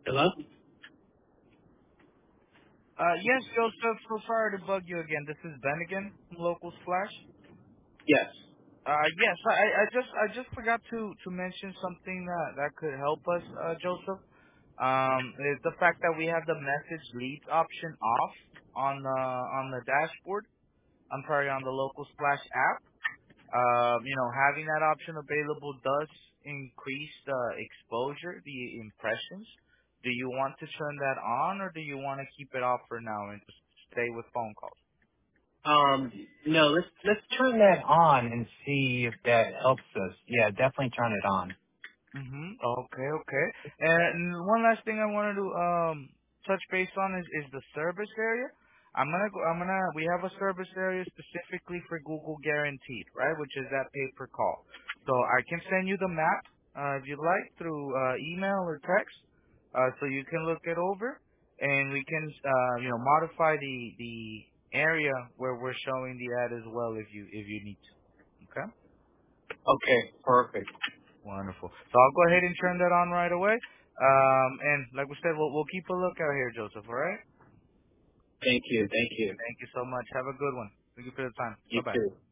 Hello? Yes, Joseph, so sorry to bug you again. This is Ben again from Local Splash. Yes. Yes, I just forgot to mention something that could help us, Joseph. Is the fact that we have the message leads option off on the dashboard. I'm sorry, on the Local Splash app. Having that option available does increase the exposure, the impressions. Do you want to turn that on, or do you want to keep it off for now and just stay with phone calls? No, let's turn that on and see if that helps us. Yeah, definitely turn it on. Okay, okay. And one last thing I wanted to touch base on is the service area. We have a service area specifically for Google Guaranteed, right? Which is that pay per call. So I can send you the map if you'd like through email or text, so you can look it over, and we can modify the area where we're showing the ad as well if you need to. Okay. Okay, perfect. Wonderful. So I'll go ahead and turn that on right away. And like we said, we'll keep a lookout here, Joseph. All right. Thank you. Thank you. Thank you so much. Have a good one. Thank you for the time. You Bye bye. too.